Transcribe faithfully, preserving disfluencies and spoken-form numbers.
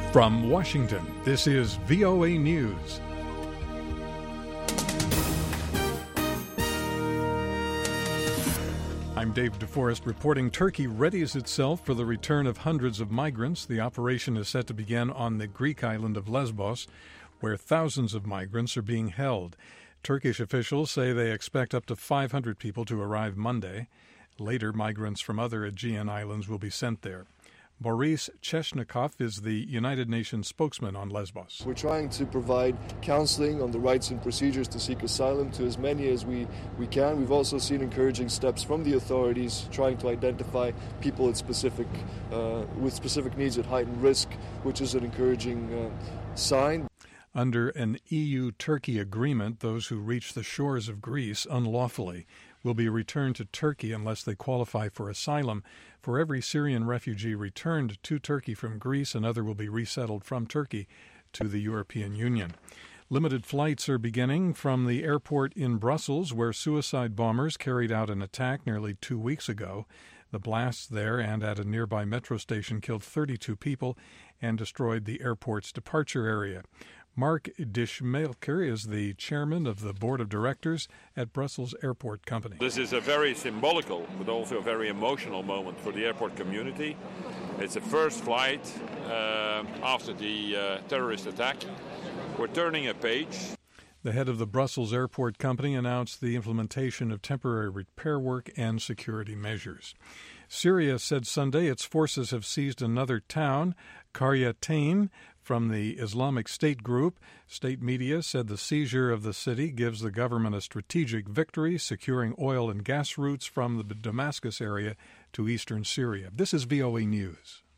From Washington, this is V O A News. I'm Dave DeForest reporting Turkey readies itself for the return of hundreds of migrants. The operation is set to begin on the Greek island of Lesbos, where thousands of migrants are being held. Turkish officials say they expect up to five hundred people to arrive Monday. Later, migrants from other Aegean islands will be sent there. Boris Cheshnikov is the United Nations spokesman on Lesbos. We're trying to provide counseling on the rights and procedures to seek asylum to as many as we, we can. We've also seen encouraging steps from the authorities trying to identify people at specific, uh, with specific needs at heightened risk, which is an encouraging uh, sign. Under an E U-Turkey agreement, those who reach the shores of Greece unlawfully will be returned to Turkey unless they qualify for asylum. For every Syrian refugee returned to Turkey from Greece, another will be resettled from Turkey to the European Union. Limited flights are beginning from the airport in Brussels, where suicide bombers carried out an attack nearly two weeks ago. The blasts there and at a nearby metro station killed thirty-two people and destroyed the airport's departure area. Mark Dishmelker is the chairman of the board of directors at Brussels Airport Company. This is a very symbolical but also a very emotional moment for the airport community. It's the first flight uh, after the uh, terrorist attack. We're turning a page. The head of the Brussels Airport Company announced the implementation of temporary repair work and security measures. Syria said Sunday its forces have seized another town, Qaryatayn, from the Islamic State group. State media said the seizure of the city gives the government a strategic victory, securing oil and gas routes from the Damascus area to eastern Syria. This is V O A News.